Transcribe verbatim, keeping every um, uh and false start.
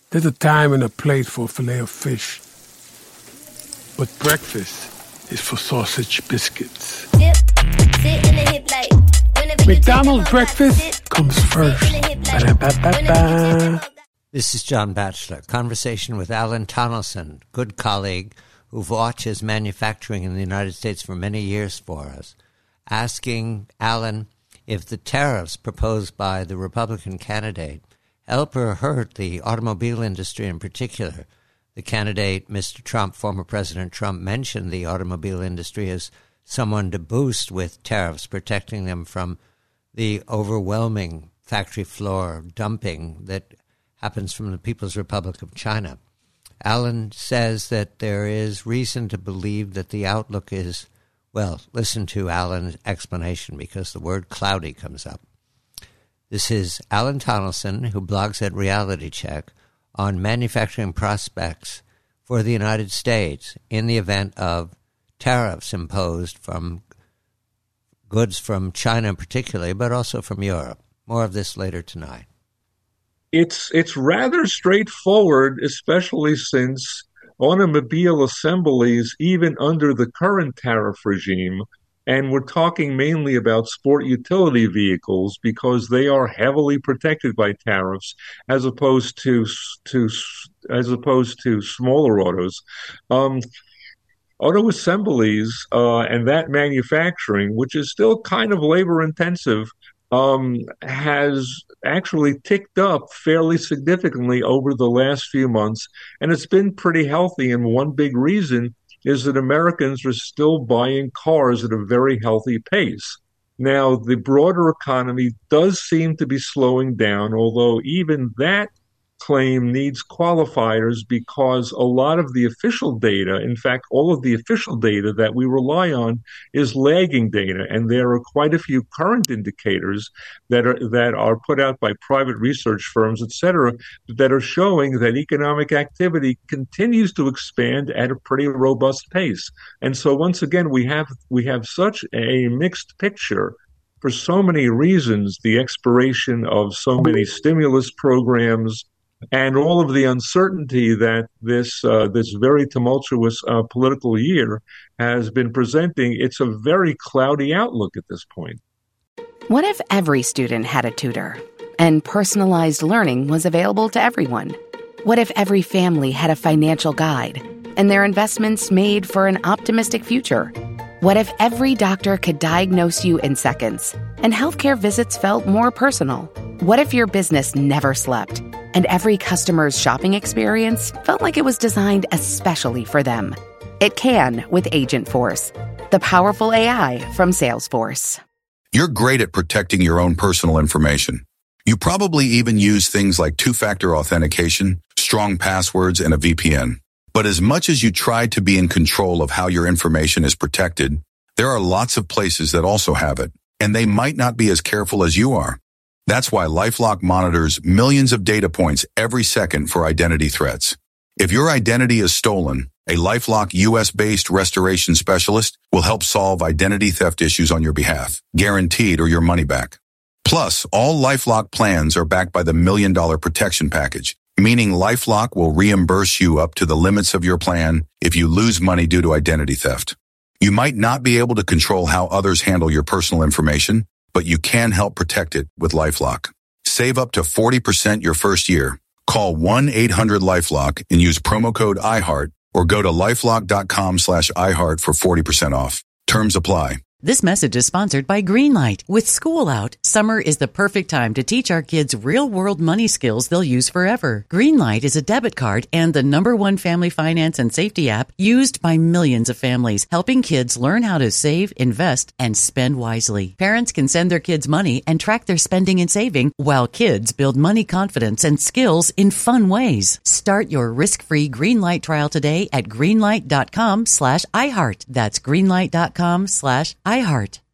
There's a time and a place for a fillet of fish. But breakfast is for sausage biscuits. Dip, sit in the hip like, McDonald's breakfast comes first. Ba-da-ba-ba-ba. This is John Batchelor. Conversation with Alan Tonelson, good colleague who've watched his manufacturing in the United States for many years for us, asking Alan if the tariffs proposed by the Republican candidate help or hurt the automobile industry in particular. The candidate, Mister Trump, former President Trump, mentioned the automobile industry as someone to boost with tariffs, protecting them from the overwhelming factory floor dumping that happens from the People's Republic of China. Alan says that there is reason to believe that the outlook is, well, listen to Alan's explanation because the word cloudy comes up. This is Alan Tonelson, who blogs at Reality Check, on manufacturing prospects for the United States in the event of tariffs imposed from goods from China particularly, but also from Europe. More of this later tonight. It's it's rather straightforward, especially since automobile assemblies, even under the current tariff regime, and we're talking mainly about sport utility vehicles because they are heavily protected by tariffs, as opposed to to as opposed to smaller autos. Um, auto assemblies uh, and that manufacturing, which is still kind of labor intensive, um, has actually ticked up fairly significantly over the last few months, and it's been pretty healthy. And one big reason is that Americans are still buying cars at a very healthy pace. Now, the broader economy does seem to be slowing down, although even that claim needs qualifiers because a lot of the official data, in fact, all of the official data that we rely on is lagging data. And there are quite a few current indicators that are that are put out by private research firms, et cetera, that are showing that economic activity continues to expand at a pretty robust pace. And so once again, we have we have such a mixed picture for so many reasons, the expiration of so many stimulus programs, and all of the uncertainty that this uh, this very tumultuous uh, political year has been presenting. It's a very cloudy outlook at this point. What if every student had a tutor and personalized learning was available to everyone? What if every family had a financial guide and their investments made for an optimistic future? What if every doctor could diagnose you in seconds and healthcare visits felt more personal? What if your business never slept and every customer's shopping experience felt like it was designed especially for them? It can with Agentforce, the powerful A I from Salesforce. You're great at protecting your own personal information. You probably even use things like two-factor authentication, strong passwords, and a V P N. But as much as you try to be in control of how your information is protected, there are lots of places that also have it, and they might not be as careful as you are. That's why LifeLock monitors millions of data points every second for identity threats. If your identity is stolen, a LifeLock U S-based restoration specialist will help solve identity theft issues on your behalf, guaranteed or your money back. Plus, all LifeLock plans are backed by the Million Dollar Protection Package, meaning LifeLock will reimburse you up to the limits of your plan if you lose money due to identity theft. You might not be able to control how others handle your personal information, but you can help protect it with LifeLock. Save up to forty percent your first year. Call one eight hundred LifeLock and use promo code iHeart or go to lifelock.com slash iHeart for forty percent off. Terms apply. This message is sponsored by Greenlight. With school out, summer is the perfect time to teach our kids real-world money skills they'll use forever. Greenlight is a debit card and the number one family finance and safety app used by millions of families, helping kids learn how to save, invest, and spend wisely. Parents can send their kids money and track their spending and saving, while kids build money confidence and skills in fun ways. Start your risk-free Greenlight trial today at greenlight.com slash iHeart. That's greenlight.com slash iHeart.